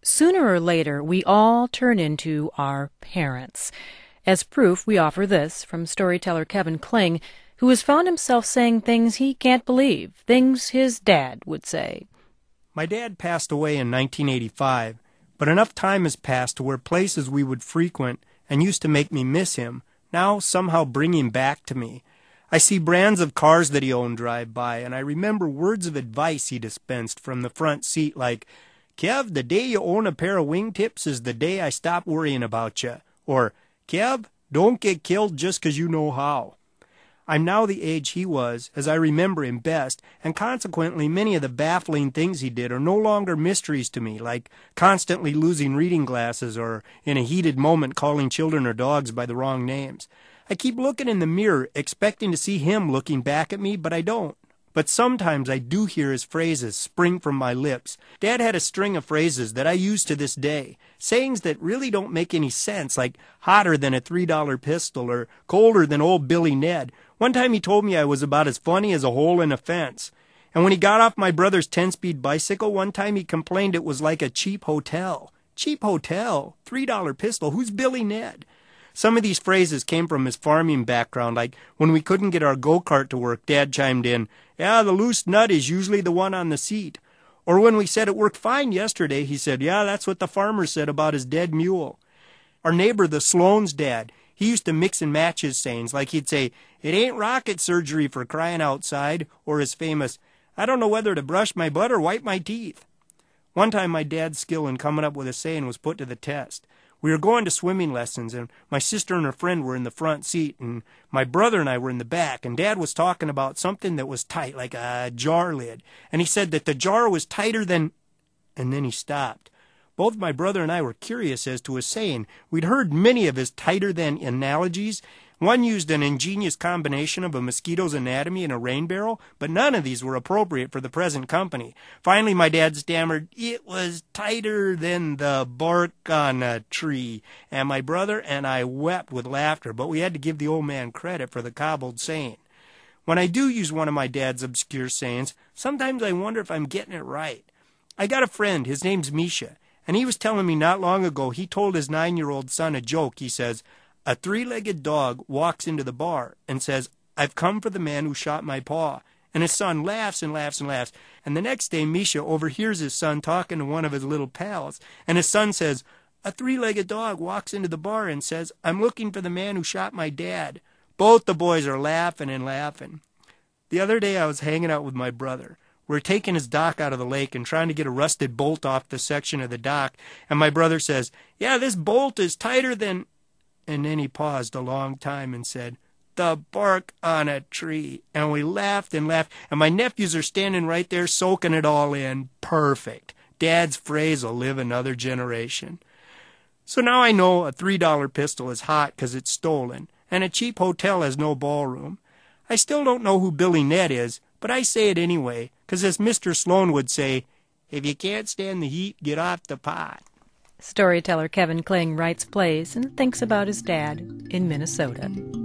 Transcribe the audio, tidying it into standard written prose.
Sooner or later, we all turn into our parents. As proof, we offer this from storyteller Kevin Kling, who has found himself saying things he can't believe, things his dad would say. My dad passed away in 1985, but enough time has passed to where places we would frequent and used to make me miss him now somehow bring him back to me. I see brands of cars that he owned drive by, and I remember words of advice he dispensed from the front seat like, "Kev, the day you own a pair of wingtips is the day I stop worrying about you." Or, "Kev, don't get killed just 'cause you know how." I'm now the age he was, as I remember him best, and consequently many of the baffling things he did are no longer mysteries to me, like constantly losing reading glasses or in a heated moment calling children or dogs by the wrong names. I keep looking in the mirror, expecting to see him looking back at me, but I don't. But sometimes I do hear his phrases spring from my lips. Dad had a string of phrases that I use to this day, sayings that really don't make any sense, like hotter than a $3 pistol or colder than old Billy Ned. One time he told me I was about as funny as a hole in a fence. And when he got off my brother's 10-speed bicycle, one time he complained it was like a cheap hotel. Cheap hotel? $3 pistol? Who's Billy Ned? Some of these phrases came from his farming background, like when we couldn't get our go-kart to work, Dad chimed in, "Yeah, the loose nut is usually the one on the seat." Or when we said it worked fine yesterday, he said, "Yeah, that's what the farmer said about his dead mule." Our neighbor, the Sloan's dad, he used to mix and match his sayings, like he'd say, "It ain't rocket surgery for crying outside," or his famous, "I don't know whether to brush my butt or wipe my teeth." One time my dad's skill in coming up with a saying was put to the test. We were going to swimming lessons, and my sister and her friend were in the front seat, and my brother and I were in the back, and Dad was talking about something that was tight, like a jar lid, and he said that the jar was tighter than... And then he stopped. Both my brother and I were curious as to his saying. We'd heard many of his tighter-than analogies. One used an ingenious combination of a mosquito's anatomy and a rain barrel, but none of these were appropriate for the present company. Finally, my dad stammered, "It was tighter than the bark on a tree." And my brother and I wept with laughter, but we had to give the old man credit for the cobbled saying. When I do use one of my dad's obscure sayings, sometimes I wonder if I'm getting it right. I got a friend, his name's Misha, and he was telling me not long ago he told his 9-year-old son a joke. He says, "A 3-legged dog walks into the bar and says, 'I've come for the man who shot my paw.' And his son laughs and laughs and laughs. And the next day, Misha overhears his son talking to one of his little pals. And his son says, 'A 3-legged dog walks into the bar and says, I'm looking for the man who shot my dad.' Both the boys are laughing and laughing." The other day, I was hanging out with my brother. We're taking his dock out of the lake and trying to get a rusted bolt off the section of the dock. And my brother says, "Yeah, this bolt is tighter than..." And then he paused a long time and said, "The bark on a tree." And we laughed and laughed, and my nephews are standing right there soaking it all in. Perfect. Dad's phrase will live another generation. So now I know a $3 pistol is hot 'cause it's stolen, and a cheap hotel has no ballroom. I still don't know who Billy Ned is, but I say it anyway, 'cause as Mr. Sloan would say, if you can't stand the heat, get off the pot. Storyteller Kevin Kling writes plays and thinks about his dad in Minnesota.